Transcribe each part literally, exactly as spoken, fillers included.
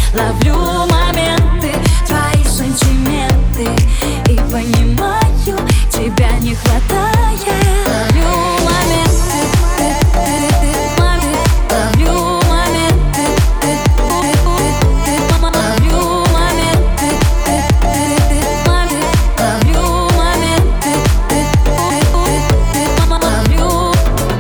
Ловлю моменты, твои сантименты, и понимаю, тебя не хватает. Ловлю моменты, ловлю моменты, ловлю моменты, ловлю моменты, ловлю.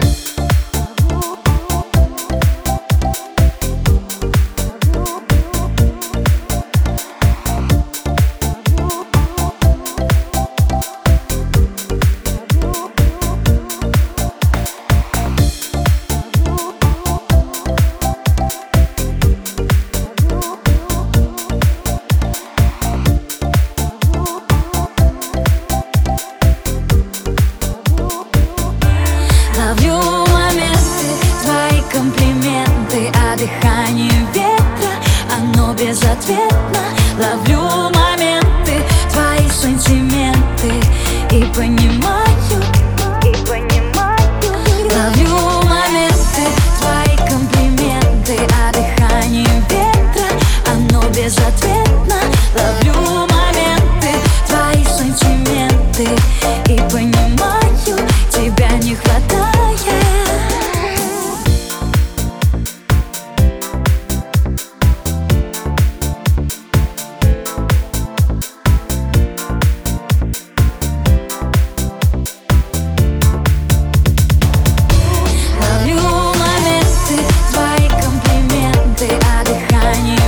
Ловлю моменты, твои комплименты, а дыхание ветра, оно безответно. Ловлю моменты, твои сантименты, и понимаю, и понимаю. Ловлю моменты, твои комплименты, а дыхание ветра, оно безответно. Ловлю моменты, твои сантименты, и понимаю, тебя не хватает. Ловлю моменты, твои комплименты, а дыхание